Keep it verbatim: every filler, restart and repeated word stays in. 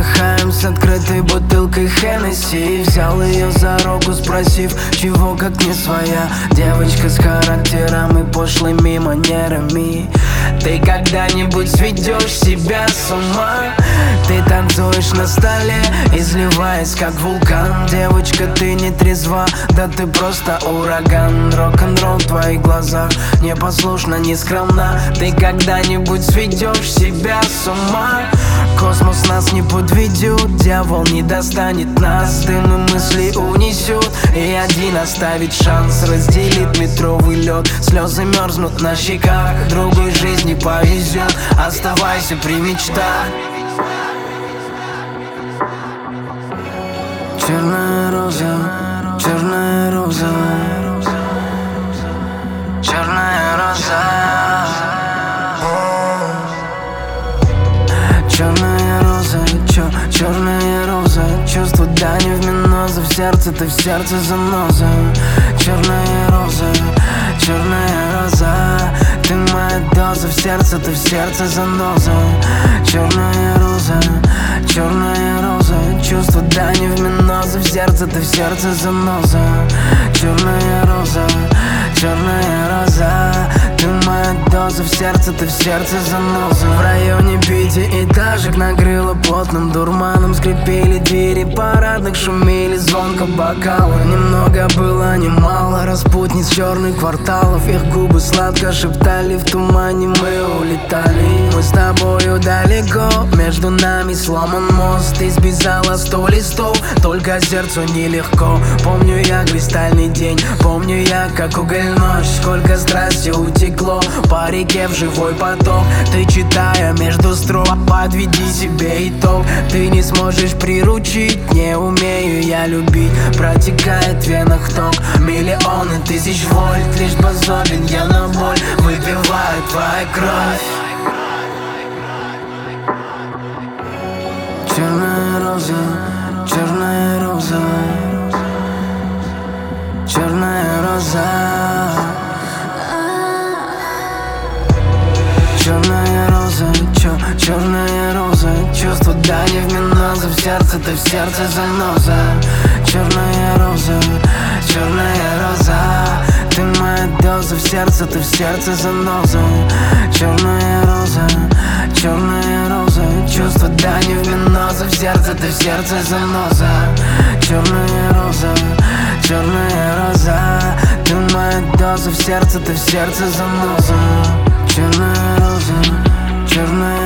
Выдыхаем с открытой бутылкой Хеннесси. Взял ее за руку, спросив, чего как не своя. Девочка с характером и пошлыми манерами. Ты когда-нибудь сведешь себя с ума? Ты танцуешь на столе, изливаясь как вулкан. Девочка, ты не трезва, да ты просто ураган. Рок-н-ролл в твоих глазах, непослушна, не скромна. Ты когда-нибудь сведешь себя с ума? Космос нас не подведет, дьявол не достанет нас. Дым и мысли унесет, и один оставит шанс. Разделит метровый лед, слезы мерзнут на щеках. Другой жизни повезет, оставайся при мечтах. Черная роза, черная роза, черная роза. Черная роза, чё, черная роза. Чувство дани в миноза, в сердце ты, в сердце заноза. Черная роза, черная роза. Ты моя доза, в сердце ты, в сердце заноза. Черная роза, черная роза. Чувство дани в миноза, в сердце ты, в сердце заноза. Черная роза, черная роза. Ты моя доза, в сердце ты, в сердце заноза. В районе пятиэтажек накрыло плотным дурманом. Скрипели двери парадных, шумели звонко бокалы. Немного было, немало распутниц черных кварталов. Их губы сладко шептали, в тумане мы улетали. Мы с тобою далеко, между нами сломан мост. Ты сбежала сто листов, только сердцу нелегко. Помню я кристальный день, помню я как уголь ночь. Сколько страсти утекло по реке в живой поток. Ты, читая между строк, подведи себе итог. Ты не сможешь приручить, не умею я любить. Протекает в венах ток, миллионы тысяч вольт. Лишь способен я на боль, выпиваю твою кровь. Черная роза, черная роза, черная роза. Черная роза, чё, черная роза. Чувство дани в миноза, в сердце ты, в сердце заноза. Черная роза, черная роза. Ты моя доза, в сердце ты, в сердце заноза. Черная роза, черная роза. Чувство дани в миноза, в сердце ты, в сердце заноза. Черная роза, черная роза. Ты моя доза, в сердце ты, в сердце заноза. Черная роза, черная